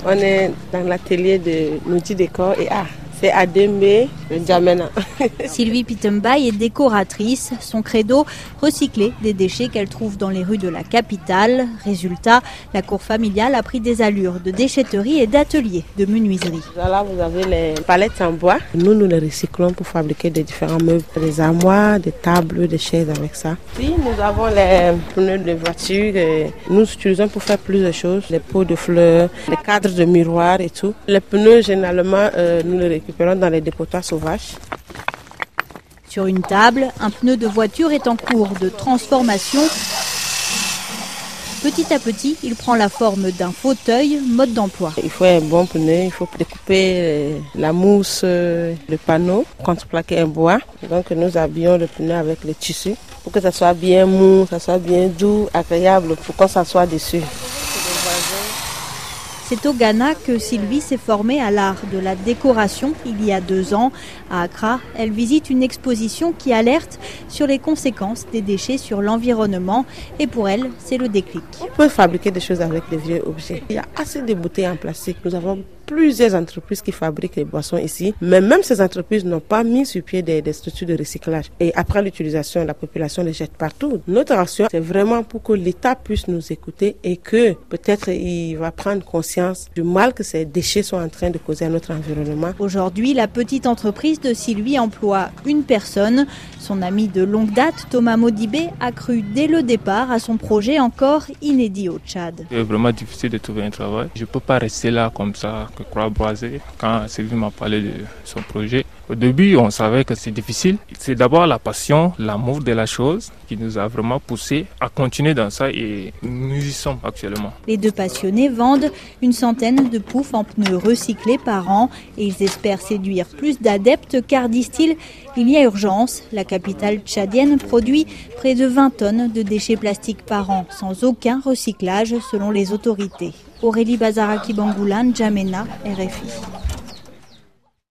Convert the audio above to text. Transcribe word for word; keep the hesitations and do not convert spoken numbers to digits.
On est dans l'atelier de l'outil décor et art. C'est à Dembé, le Djamena. Sylvie Pitembaye est décoratrice. Son credo, recycler des déchets qu'elle trouve dans les rues de la capitale. Résultat, la cour familiale a pris des allures de déchetterie et d'atelier de menuiserie. Là, vous avez les palettes en bois. Nous, nous les recyclons pour fabriquer des différents meubles, des armoires, des tables, des chaises avec ça. Puis, nous avons les pneus de voiture. Nous utilisons pour faire plus de choses. Les pots de fleurs, les cadres de miroirs et tout. Les pneus, généralement, euh, nous les récupérons dans les dépotoirs sauvages. Sur une table, un pneu de voiture est en cours de transformation. Petit à petit, il prend la forme d'un fauteuil, mode d'emploi. Il faut un bon pneu, il faut découper la mousse, le panneau, contreplaquer un bois. Donc nous habillons le pneu avec le tissu pour que ça soit bien mou, ça soit bien doux, agréable, pour qu'on s'assoie dessus. C'est au Ghana que Sylvie s'est formée à l'art de la décoration il y a deux ans. À Accra, elle visite une exposition qui alerte sur les conséquences des déchets sur l'environnement. Et pour elle, c'est le déclic. On peut fabriquer des choses avec des vieux objets. Il y a assez de bouteilles en plastique. Nous avons plusieurs entreprises qui fabriquent les boissons ici. Mais même ces entreprises n'ont pas mis sur pied des, des structures de recyclage. Et après l'utilisation, la population les jette partout. Notre action, c'est vraiment pour que l'État puisse nous écouter et que peut-être il va prendre conscience du mal que ces déchets sont en train de causer à notre environnement. Aujourd'hui, la petite entreprise de Sylvie emploie une personne. Son ami de longue date, Thomas Modibé, a cru dès le départ à son projet encore inédit au Tchad. C'est vraiment difficile de trouver un travail. Je ne peux pas rester là comme ça, que croix broisée. Quand Sylvie m'a parlé de son projet, au début, on savait que c'est difficile. C'est d'abord la passion, l'amour de la chose qui nous a vraiment poussé à continuer dans ça et nous y sommes actuellement. Les deux passionnés vendent une centaine de poufs en pneus recyclés par an et ils espèrent séduire plus d'adeptes car, disent-ils, il y a urgence. La capitale tchadienne produit près de vingt tonnes de déchets plastiques par an sans aucun recyclage selon les autorités. Aurélie Bazaraki Bangoulan, Djamena, R F I.